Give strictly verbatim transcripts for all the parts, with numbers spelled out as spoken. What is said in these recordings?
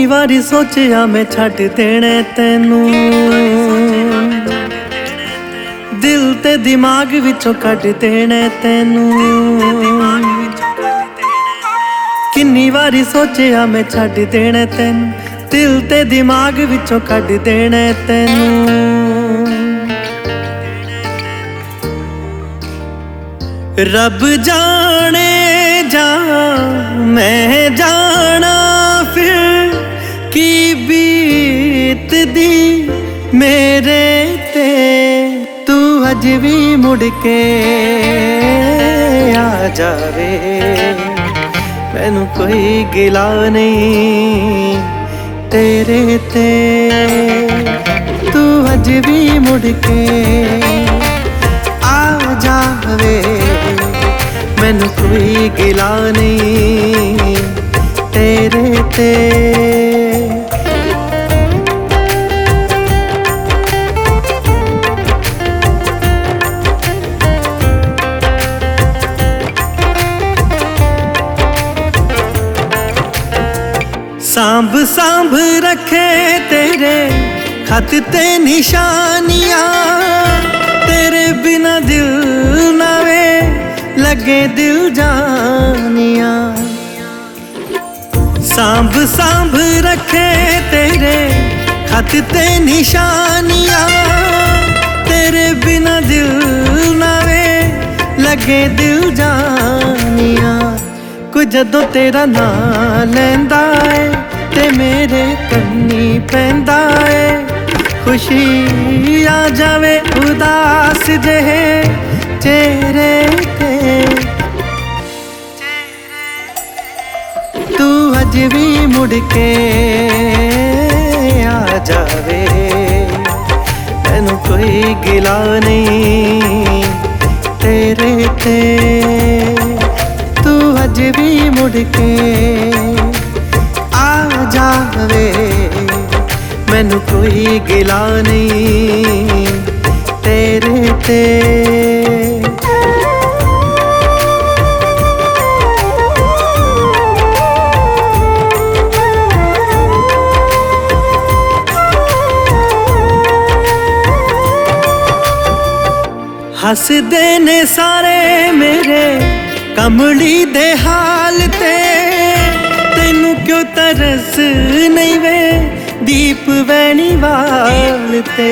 वारी सोचिया मैं छड्ड देने तेनू, दिल ते दिमाग विचों कढ देने तेनू। किन्नी वारी सोचिया मैं छड्ड देने तेनू, दिल ते दिमाग विचों कढ देने तेनू। रब जाने जा मैं जाना फिर की बीत दी मेरे ते, तू अज भी मुड़ के आ जावे मैनू कोई गिला नहीं तेरे ते, तू अज भी मुड़ के आ जावे मैनू कोई गिला नहीं तेरे ते। सांभ सांभ रखे तेरे खत ते निशानियां, तेरे बिना दिल ना वे लगे दिल जानिया। सांभ सांभ रखे तेरे खत ते निशानियां, तेरे बिना दिल ना वे लगे दिल जानिया। कोई जदों तेरा नाम लैंदा है ते मेरे कन्नी पैंदा है, खुशी आ जावे उदास जेहे चेहरे ते, तू अज भी मुड़ के आ जावे मैनू कोई गिला नहीं तेरे ते, तू अज भी मुड़ के आ जावे मैनू कोई गिला नहीं तेरे ते। हसदे ने सारे मेरे कमली दे हाल ते, तेनू क्यों तरस नहीं वे दीप वैनी वाल ते।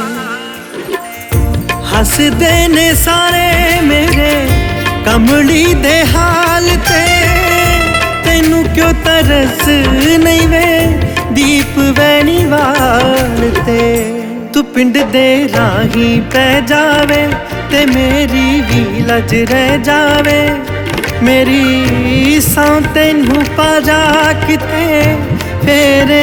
हसदे ने सारे मेरे कमली दे हाल ते, तेनू क्यों तरस नहीं वे दीप वैनी वाल ते। तू पिंड दे राही पै जावे ते मेरी भी लज रह जावे, मेरी सौ तेनू पा जा किते फेरे।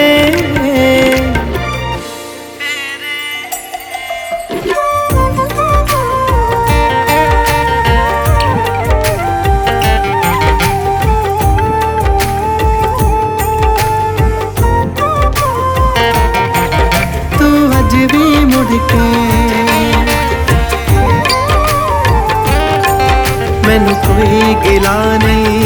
तू अज भी मुड़ के मैनू कोई गिला नहीं